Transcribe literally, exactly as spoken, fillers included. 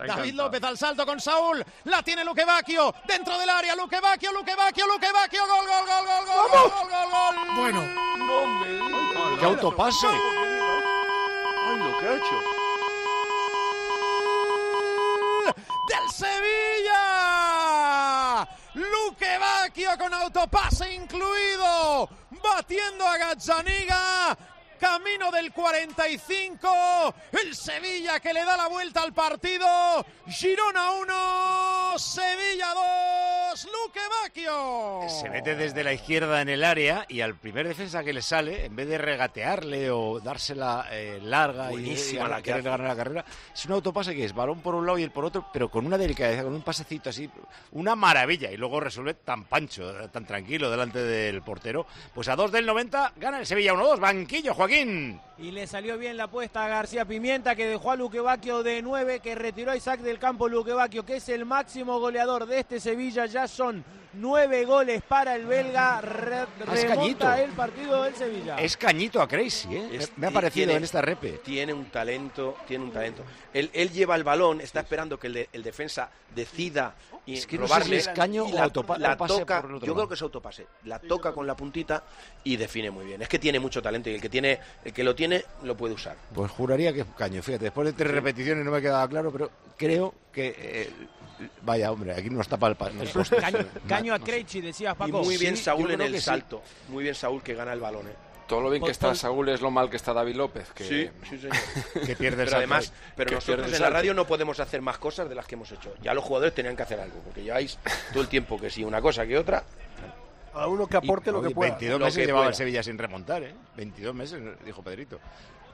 David López al salto con Saúl. La tiene Luque Bacchio. Dentro del área. Luque Bacchio, Luque Bacchio, Luque Bacchio. Gol, gol, gol, gol, gol, gol, gol, gol, gol. Bueno. No me digas. ¡Qué autopase! Ay, lo que ha hecho. ¡Del Sevilla! Luque Bacchio con autopase incluido. Batiendo a Gazzaniga. Camino del cuarenta y cinco, el Sevilla que le da la vuelta al partido. Girona uno, Sevilla dos, Luque Bacchio. Se mete desde la izquierda en el área y al primer defensa que le sale, en vez de regatearle o dársela eh, larga Buenísima y, y la que querer hace. ganar la carrera, es un autopase que es balón por un lado y el por otro, pero con una delicadeza, con un pasecito así, una maravilla, y luego resuelve tan pancho, tan tranquilo delante del portero. Pues a dos del noventa gana el Sevilla uno dos, banquillo, Joaquín. Y le salió bien la apuesta a García Pimienta, que dejó a Luque Bacchio de nueve, que retiró a Isaac del campo. Luque Bacchio, que es el máximo goleador de este Sevilla, ya son nueve goles para el belga. Re Es remonta cañito. el partido del Sevilla. Es cañito a Crazy, ¿eh? Es- Me ha parecido tiene- en esta repe. Tiene un talento, tiene un talento. Él, él lleva el balón, está esperando que el, de- el defensa decida y Es que no sé robarle. si es caño y o la, autopa- la o pase toca, por el otro yo lado. creo que es autopase. La toca con la puntita y define muy bien. Es que tiene mucho talento y el que tiene, el que lo tiene, lo puede usar. Pues juraría que es caño, fíjate, después de tres repeticiones no me quedaba claro, pero creo que... eh, vaya, hombre, aquí nos tapa el, pa- el poste. Caño, caño a Krejci, decías, Y Paco. muy bien Sí, Saúl yo en creo el que sí. salto. Muy bien Saúl que gana el balón. ¿eh? Todo lo bien que está Saúl es lo mal que está David López. Que... Sí, sí, señor. Que pierde el Pero salto. además, pero que nosotros pierde el en la salto. radio no podemos hacer más cosas de las que hemos hecho. Ya los jugadores tenían que hacer algo, porque lleváis todo el tiempo que sí, una cosa que otra. A uno que aporte Y, lo que y pueda. veintidós Lo meses que llevaba pueda. el Sevilla sin remontar, ¿eh? veintidós meses, dijo Pedrito.